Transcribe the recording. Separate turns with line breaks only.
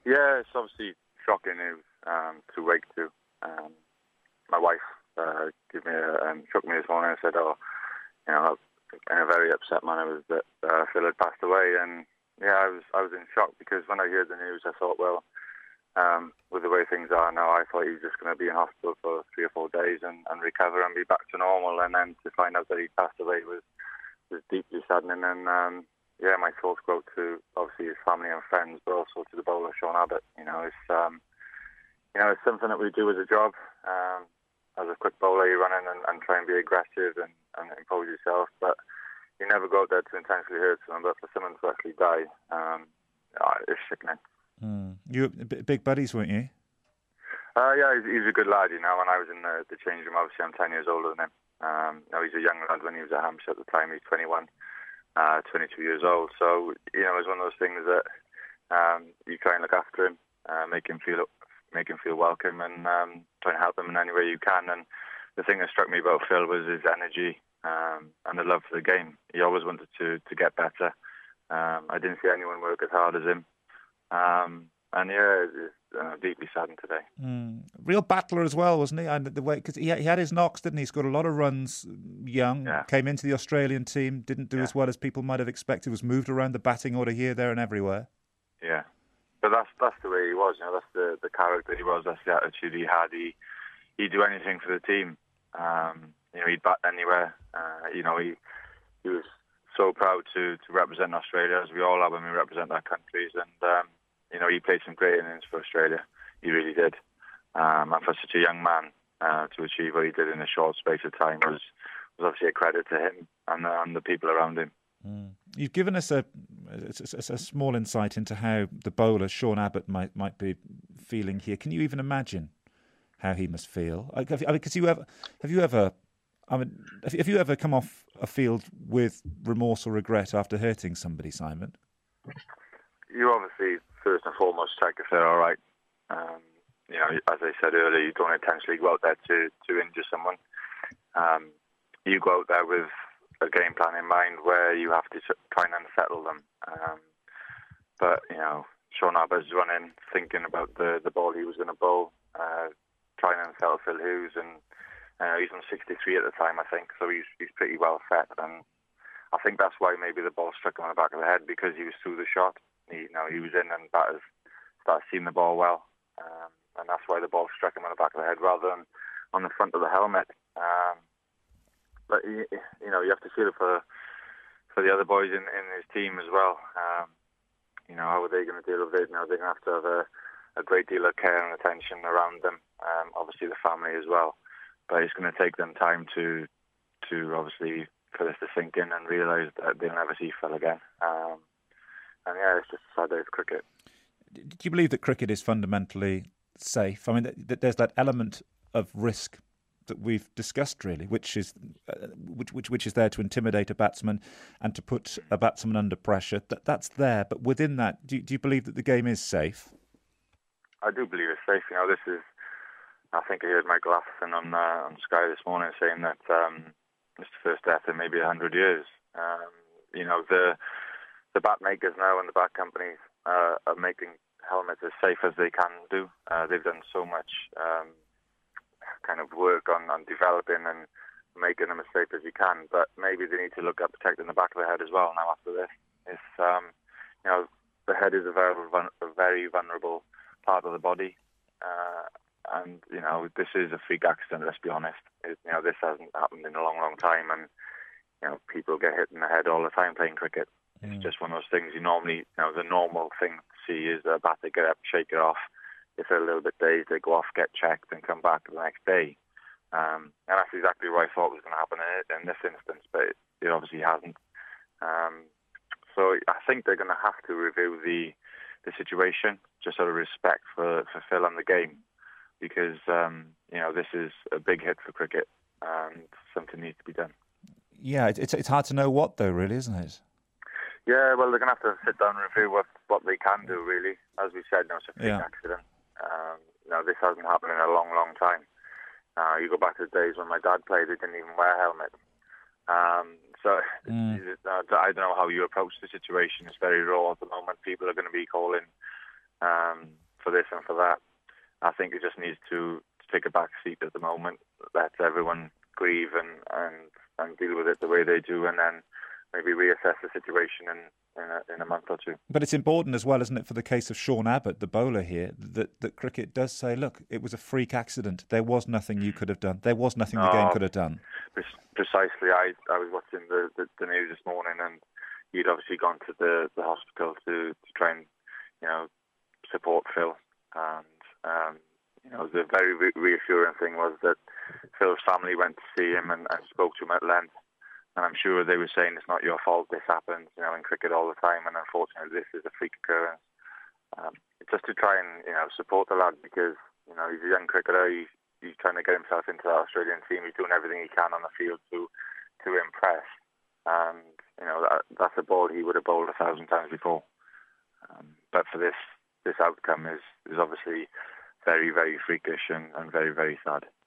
Yeah, it's obviously shocking news to wake to. My wife shook me this morning and said, "Oh, in a very upset manner, was that Phil had passed away." And yeah, I was in shock because when I heard the news, I thought, well, with the way things are now, I thought he was just going to be in hospital for 3 or 4 days and recover and be back to normal. And then to find out that he passed away was deeply saddening. And yeah, my thoughts go to obviously his family and friends, but also to the bowler Sean Abbott. It's something that we do as a job. As a quick bowler, you run in and try and be aggressive and impose yourself, but you never go out there to intentionally hurt someone. But for someone to actually die, it's sickening.
You were big buddies, weren't you?
Yeah, he's a good lad, When I was in the change room, obviously I'm 10 years older than him. He's a young lad when he was at Hampshire at the time. He's 21, 22 years old. So, it was one of those things that you try and look after him, make him feel welcome, and try and help him in any way you can. And the thing that struck me about Phil was his energy and the love for the game. He always wanted to get better. I didn't see anyone work as hard as him. And yeah, it's deeply saddened today.
Real battler as well, wasn't he? And the way, because he had his knocks, didn't he? He scored a lot of runs young. Yeah. Came into the Australian team, didn't do as well as people might have expected. Was moved around the batting order here, there, and everywhere.
Yeah, but that's the way he was. That's the character he was. That's the attitude he had. He'd do anything for the team. He'd bat anywhere. He was so proud to represent Australia, as we all are when we represent our countries. And he played some great innings for Australia. He really did. And for such a young man to achieve what he did in a short space of time was obviously a credit to him and the people around him.
You've given us a small insight into how the bowler Sean Abbott might be feeling here. Can you even imagine how he must feel? Have you ever come off a field with remorse or regret after hurting somebody, Simon?
You obviously first and foremost check if they're all right. As I said earlier, you don't intentionally go out there to injure someone. You go out there with a game plan in mind where you have to try and unsettle them. But Sean Abbott's running, thinking about the ball he was going to bowl, trying and unsettle Phil Hughes, and he's on 63 at the time, I think, so he's pretty well set. And I think that's why maybe the ball struck him on the back of the head, because he was through the shot. He was in, and batters started seeing the ball well, and that's why the ball struck him on the back of the head rather than on the front of the helmet. But you have to feel for the other boys in his team as well. How are they going to deal with it? They're going to have to have a great deal of care and attention around them. Obviously the family as well, but it's going to take them time to obviously for this to sink in and realise that they'll never see Phil again. And yeah, it's just a sad day of cricket.
Do you believe that cricket is fundamentally safe? I mean, there's that element of risk that we've discussed, really, which is there to intimidate a batsman and to put a batsman under pressure. That's there, but within that, do you believe that the game is safe?
I do believe it's safe. I think I heard Michael Atherton on Sky this morning saying that it's the first death in maybe 100 years. The bat makers now and the bat companies are making helmets as safe as they can do. They've done so much kind of work on developing and making them as safe as you can, but maybe they need to look at protecting the back of the head as well now after this. It's, the head is a very vulnerable part of the body, and this is a freak accident, let's be honest. This hasn't happened in a long, long time, and people get hit in the head all the time playing cricket. It's just one of those things you normally, the normal thing to see is a batter get up, shake it off. If they're a little bit dazed, they go off, get checked, and come back the next day. And that's exactly what I thought was going to happen in this instance, but it obviously hasn't. So I think they're going to have to review the situation, just out of respect for Phil and the game, because this is a big hit for cricket, and something needs to be done.
Yeah, it's hard to know what though, really, isn't it?
Yeah, well, they're going to have to sit down and review what they can do, really. As we said, it's a freak accident. This hasn't happened in a long, long time. You go back to the days when my dad played, he didn't even wear a helmet. I don't know how you approach the situation. It's very raw at the moment. People are going to be calling for this and for that. I think it just needs to take a back seat at the moment. Let everyone grieve and deal with it the way they do, and then maybe reassess the situation in a month or two.
But it's important as well, isn't it, for the case of Sean Abbott, the bowler here, that cricket does say, look, it was a freak accident. There was nothing you could have done. There was nothing the game could have done.
Precisely. I was watching the news this morning, and he'd obviously gone to the hospital to try and, support Phil. And, the very reassuring thing was that Phil's family went to see him and spoke to him at length. And I'm sure they were saying it's not your fault, this happens, in cricket all the time, and unfortunately this is a freak occurrence. Just to try and, support the lad, because, he's a young cricketer, he's trying to get himself into the Australian team, he's doing everything he can on the field to impress. And, that's a ball he would have bowled 1,000 times before. But for this outcome is obviously very, very freakish and very, very sad.